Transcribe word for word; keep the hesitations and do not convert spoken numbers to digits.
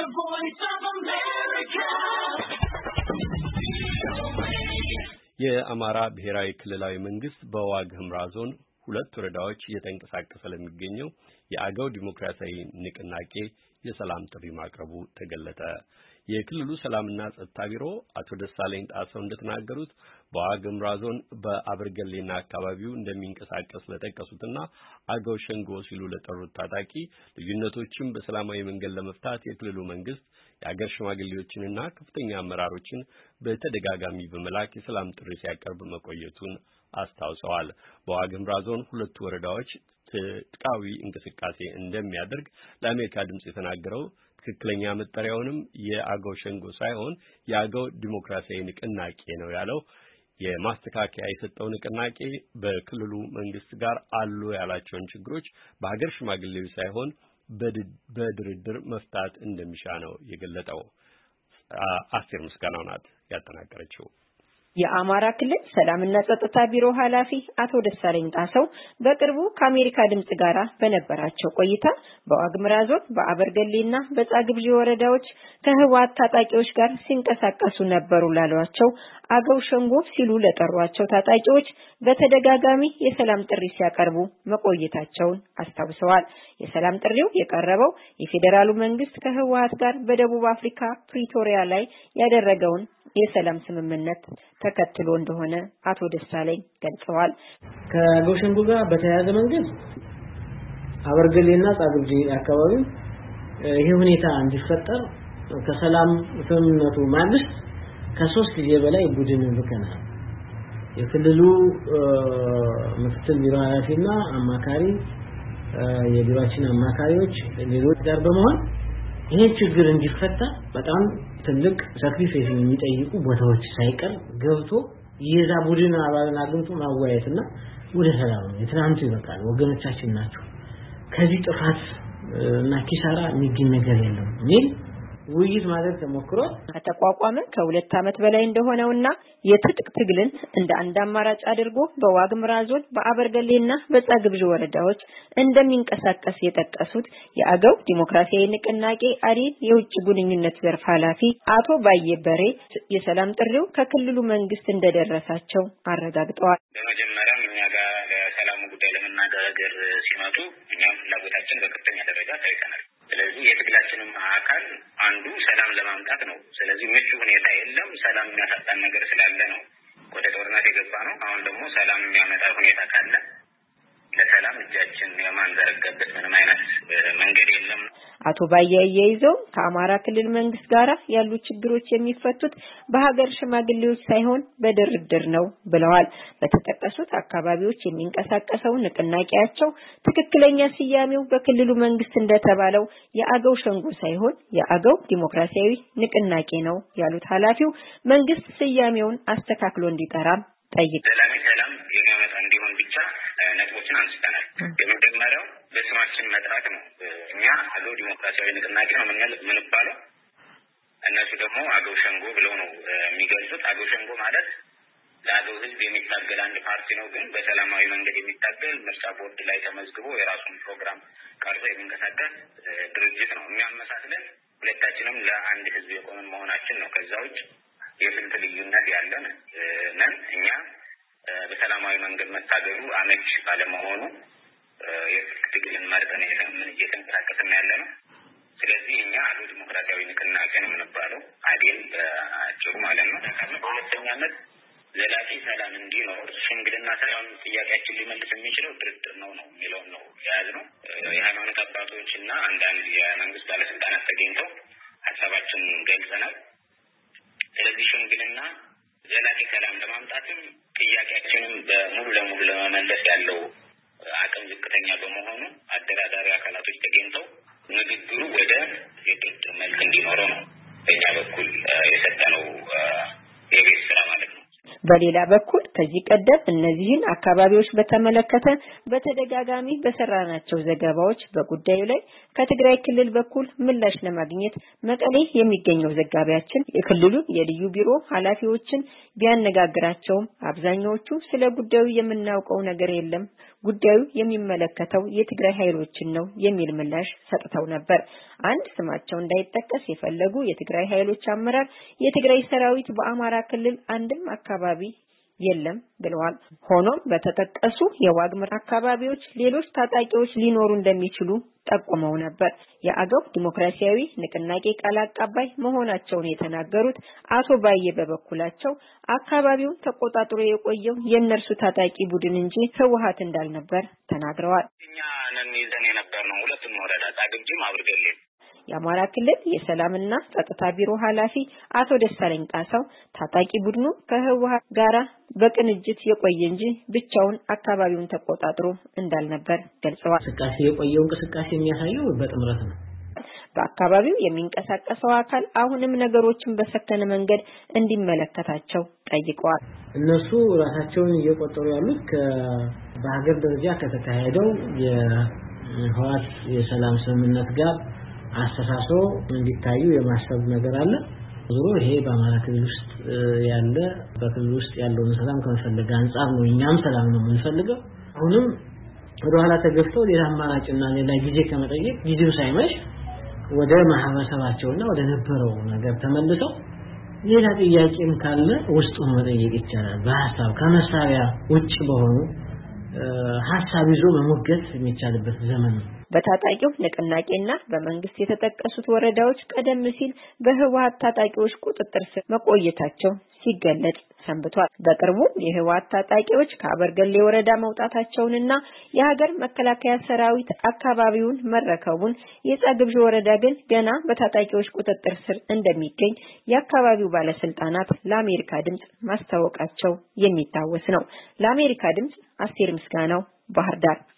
The Voice of America. የአማራ ብሔራዊ ክልላዊ መንግስት በዋግ ኽምራ ዞን ሁለት ወረዳዎች እየተንቀሳቀሰ ለሚገኘው የአገው ዲሞክራሲያዊ ንቅናቄ የሰላም ጥሪ ማቅረቡ ተገለጠ። የክልሉ ሰላምና ጸጥታ ቢሮ አቶ ደሳለኝ ጣሰው እንደተናገሩት በዋግ ኽምራ ዞን በአበርገሌና አካባቢው እንደሚንቀሳቀስ ለጠቀሱትና አገው ሸንጎ ሲሉ ለጠሩት ታጣቂ ልዩነቶችን በሰላማዊ መንገድ ለመፍታት የክልሉ መንግስት የአገር ሽማግሌዎችንና ከፍተኛ አመራሮችን በተደጋጋሚ በመላክ የሰላም ጥሪ ሲያቀርብ መቆየቱን አስታውሰዋል። በዋግ ኽምራ ዞን ሁለት ወረዳዎች ትጥቃዊ እንቅስቃሴ እንደሚያደርግ ለአሜሪካ ድምጽ የተናገረው ትክክለኛ መጠሪያውንም የአገው ሸንጎ ሳይሆን የአገው ዲሞክራሲያዊ ንቅናቄ ነው ያለው የማስተካከያ የሰጠው ንቅናቄ በክልሉ መንግስት ጋር አሉ ያላቸውን ችግሮች በሀገር ሽማግሌዎች ሳይሆን በድርድር መፍታት እንደሚሻ ነው የገለጠው። አስቴር ምስጋናው ናት ያጠናቀረችው። የአማራ ክልል ሰላምና ጸጥታ ቢሮ ኃላፊ አቶ ደሳለኝ ጣሰው በቅርቡ ከአሜሪካ ድምጽ ጋር በነበራቸው ቆይታ በዋግ ኽምራ ዞን በአበርገሌና በጻግብጂ ወረዳዎች ከህወሓት ታጣቂዎች ጋር ሲንቀሳቀሱ ነበሩ ላሏቸው አገው ሸንጎ ሲሉ ለጠሯቸው ታጣቂዎች በተደጋጋሚ የሰላም ጥሪ ሲያቀርቡ መቆየታቸውን አስታውሰዋል። የሰላም ጥሪው የቀረበው የፌዴራሉ መንግስት ከህወሓት ጋር በደቡብ አፍሪካ ፕሪቶሪያ ላይ ያደረገውን የሰላም ስምምነት ተከትሎ እንደሆነ አቶ ደሳለኝ ገልጸዋል። ከአገው ሸንጎ ጋር በተያያዘ መንገድ አበርገሌና ጻግብጂ አካባቢ ይሄ ሁኔታ እንዲፈጠር ከሰላም ስምምነቱ ማግስት ከሶስት ጊዜ በላይ ቡድን ልከናል። የክልሉ ምክትል ቢሮ ኃላፊና አማካሪ የቢሮአችን አማካሪዎች ሌሎች ጋር በመሆን ይሄ ችግር እንዲፈታ በጣም ትልቅ ሳክሪፋይስ የሚጠይቁ ቦታዎች ሳይቀር ገብቶ የዛ ቡድን አባላትን አግኝቶ ማወያየትና ወደ ሰላም ነው የትናንቱ ይበቃል ወገኖቻችን ናቸው ከዚህ ጥፋት እና ኪሳራ የሚገኝ ነገር የለም ሚል ውይይት ማድረግ ተሞክሮ ከተቋቋመ ከሁለት ዓመት በላይ እንደሆነውና የትጥቅ ትግልን እንደ አንድ አማራጭ አድርጎ በዋግ ኽምራ ዞን በአበርገሌና በጻግብጂ ወረዳዎች እንደሚንቀሳቀስ የጠቀሱት የአገው ዲሞክራሲያዊ ንቅናቄ አዲን የውጭ ግንኙነት ዘርፍ ኃላፊ አቶ ባየበሬ የሰላም ጥሪው ከክልሉ መንግስት እንደደረሳቸው አረጋግጠዋል። በመጀመሪያም እኛ ጋር ለሰላሙ ጉዳይ ለመናገር ሲመጡ እኛም ፍላጎታችን በከፍተኛ ደረጃ ታይተናል። ስለዚህ የትግላችንም አካል አንዱ ሰላም ለማምጣት ነው። ስለዚህ ምቹ ሁኔታ የለም ሰላም የሚያሳጣን ነገር ስላለ ነው ወደ ጦርነት የገባ ነው። አሁን ደግሞ ሰላም የሚያመጣ ሁኔታ ካለ ለሰላም እጃችን የማንዘረጋበት ምንም አይነት መንገድ የለም። አቶ ባያየይዘው ከአማራ ክልል መንግስት ጋር ያሉ ችግሮች የሚፈቱት በሀገር ሽማግሌዎች ሳይሆን በድርድር ነው ብለዋል። በተጠቀሱት አካባቢዎች የሚንቀሳቀሰው ንቅናቄያቸው ትክክለኛ ስያሜው በክልሉ መንግስት እንደተባለው የአገው ሸንጎ ሳይሆን የአገው ዲሞክራሲያዊ ንቅናቄ ነው ያሉት ኃላፊው መንግስት ስያሜውን አስተካክሎ እንዲጠራ ጠይቀዋል። ሰላም የሚያመጣ እንዲሆን ብቻ ነጥቦችን አንስተናል። የመጀመሪያው በስማችን መጥራት ነው። እኛ አገው ዲሞክራሲያዊ ንቅናቄ ነው ምን ባለው እነሱ ደግሞ አገው ሸንጎ ብለው ነው የሚገልጹት። አገው ሸንጎ ማለት ለአገው ህዝብ የሚታገል አንድ ፓርቲ ነው፣ ግን በሰላማዊ መንገድ የሚታገል ምርጫ ቦርድ ላይ ተመዝግቦ የራሱን ፕሮግራም ቀርጾ የሚንቀሳቀስ ድርጅት ነው። የሚያመሳስለን ሁለታችንም ለአንድ ህዝብ የቆመን መሆናችን ነው። ከዛ ውጭ የስንት ልዩነት ያለን ነን። እኛ በሰላማዊ መንገድ መታገሉ አመች ባለመሆኑ የትግልን መርጠን የምን እየተንቀሳቀስን ያለነው። ስለዚህ እኛ አገው ዲሞክራሲያዊ ንቅናቄ ነው የምንባለው አዴን በአጭሩ ማለት ነው። በሁለተኛነት ዘላቂ ሰላም እንዲኖር ሽምግልና ሰላም ጥያቄያችን ሊመልስ የሚችለው ድርድር ነው ነው የሚለውን ነው የያዝነው። የሃይማኖት አባቶችና አንዳንድ የመንግስት ባለስልጣናት ተገኝተው ሀሳባችን ገልጸናል። ስለዚህ ሽምግልና ዘላቂ ሰላም ለማምጣትም ጥያቄያችንም በሙሉ ለሙሉ ለመመለስ ያለው አቅም ዝቅተኛ በመሆኑ አደራዳሪ አካላቶች ተገኝተው ንግግሩ ወደ የድርድር መልክ እንዲኖረው ነው በእኛ በኩል የሰጠነው የቤት ስራ ማለት ነው። በሌላ በኩል ከዚህ ቀደም እነዚህን አካባቢዎች በተመለከተ በተደጋጋሚ በሰራናቸው ዘገባዎች በጉዳዩ ላይ ከትግራይ ክልል በኩል ምላሽ ለማግኘት መቀሌ የሚገኘው ዘጋቢያችን የክልሉን የልዩ ቢሮ ኃላፊዎችን ቢያነጋግራቸውም አብዛኛዎቹ ስለ ጉዳዩ የምናውቀው ነገር የለም ጉዳዩ የሚመለከተው የትግራይ ኃይሎችን ነው የሚል ምላሽ ሰጥተው ነበር። አንድ ስማቸው እንዳይጠቀስ የፈለጉ የትግራይ ኃይሎች አመራር የትግራይ ሰራዊት በአማራ ክልል አንድም አካባቢ የለም ብለዋል። ሆኖም በተጠቀሱ የዋግምራ አካባቢዎች ሌሎች ታጣቂዎች ሊኖሩ እንደሚችሉ ጠቁመው ነበር። የአገው ዲሞክራሲያዊ ንቅናቄ ቃል አቀባይ መሆናቸውን የተናገሩት አቶ ባየ በበኩላቸው አካባቢውን ተቆጣጥሮ የቆየው የነርሱ ታጣቂ ቡድን እንጂ ህወሓት እንዳልነበር ተናግረዋል። እኛ ነን ይዘን የነበርነው ሁለቱም ወረዳ ጻግብጂም አብርገሌ የአማራ ክልል የሰላምና ጸጥታ ቢሮ ኃላፊ አቶ ደሳለኝ ጣሰው ታጣቂ ቡድኑ ከህወሓት ጋራ በቅንጅት የቆየ እንጂ ብቻውን አካባቢውን ተቆጣጥሮ እንዳልነበር ገልጸዋል። እንቅስቃሴ የቆየው እንቅስቃሴ የሚያሳየው በጥምረት ነው። በአካባቢው የሚንቀሳቀሰው አካል አሁንም ነገሮችን በሰከነ መንገድ እንዲመለከታቸው ጠይቀዋል። እነሱ ራሳቸውን እየቆጠሩ ያሉት በሀገር ደረጃ ከተካሄደው የህወሓት የሰላም ስምምነት ጋር አስተሳስሮ እንዲታዩ የማሰብ ነገር አለ። ዞሮ ይሄ በአማራ ክልል ውስጥ ያለ በክልል ውስጥ ያለውን ሰላም ከመፈለግ አንፃር ነው። እኛም ሰላም ነው የምንፈልገው። አሁንም ወደ ኋላ ተገፍተው ሌላ አማራጭና ሌላ ጊዜ ከመጠየቅ ጊዜው ሳይመሽ ወደ ማህበረሰባቸውና ወደ ነበረው ነገር ተመልሰው ሌላ ጥያቄም ካለ ውስጡ መጠየቅ ይቻላል። በሐሳብ ከመሳሪያ ውጭ በሆኑ ሐሳብ ይዞ መሞገት የሚቻልበት ዘመን ነው። በታጣቂው ንቅናቄና በመንግስት የተጠቀሱት ወረዳዎች ቀደም ሲል በህወሓት ታጣቂዎች ቁጥጥር ስር መቆየታቸው ሲገለጽ ሰንብቷል። በቅርቡ የህወሓት ታጣቂዎች ከአበርገሌ ወረዳ መውጣታቸውንና የሀገር መከላከያ ሰራዊት አካባቢውን መረከቡን የጻግብጂ ወረዳ ግን ገና በታጣቂዎች ቁጥጥር ስር እንደሚገኝ የአካባቢው ባለስልጣናት ለአሜሪካ ድምጽ ማስታወቃቸው የሚታወስ ነው። ለአሜሪካ ድምጽ አስቴር ምስጋናው ባህር ዳር